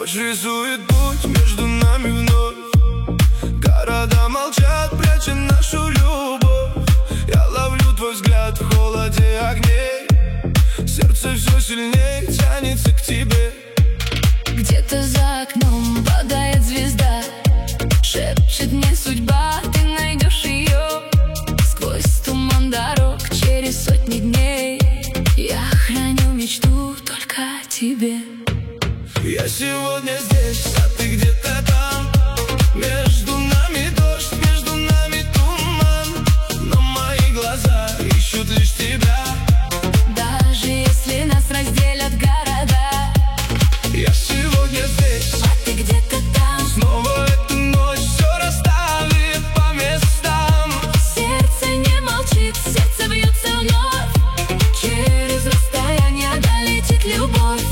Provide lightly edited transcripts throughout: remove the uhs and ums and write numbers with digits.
ночь рисует путь между нами вновь. Города молчат, пряча нашу любовь. Я ловлю твой взгляд в холоде огней. Сердце все сильнее тянется к тебе. Где-то за окном падает звезда, шепчет мне судьба, ты найдешь ее. Сквозь туман дорог, через сотни дней, я храню мечту только о тебе. Я сегодня здесь, а ты где-то там. Между нами дождь, между нами туман, но мои глаза ищут лишь тебя. Даже если нас разделят города, я сегодня здесь, а ты где-то там. Снова эта ночь все расставит по местам. Сердце не молчит, сердце бьется вновь. Через расстояние долетит любовь.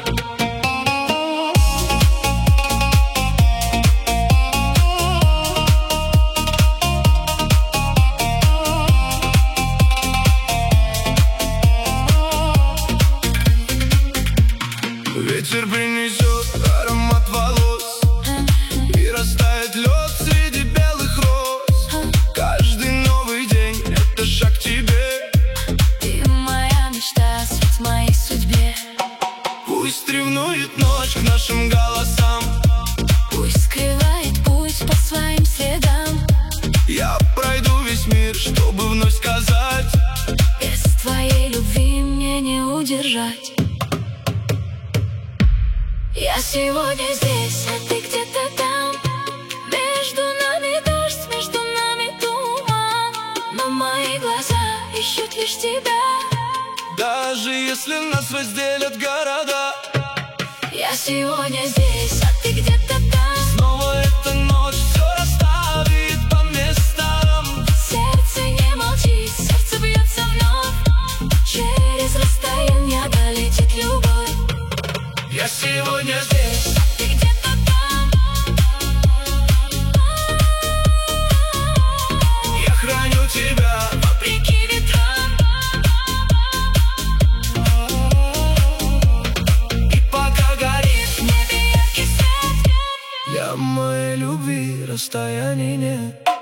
Ветер принесет аромат волос, и растает лед среди белых роз. Каждый новый день — это шаг к тебе. Ты моя мечта, свет в моей судьбе. Пусть ревнует ночь к нашим голосам, пусть скрывает путь по своим следам. я пройду весь мир, чтобы вновь сказать: без твоей любви мне не удержать. Я сегодня здесь, а ты где-то там. Между нами дождь, между нами туман, но мои глаза ищут лишь тебя. Даже если нас разделят города, я сегодня здесь, а ты где-то там. Снова эта ночь все расставит по местам. Сердце не молчит, сердце бьется вновь. Через расстояние долетит любовь. Я сегодня здесь, а ты где-то там. я храню тебя вопреки ветрам. И пока горит в небе яркий свет, для моей любви расстояний нет.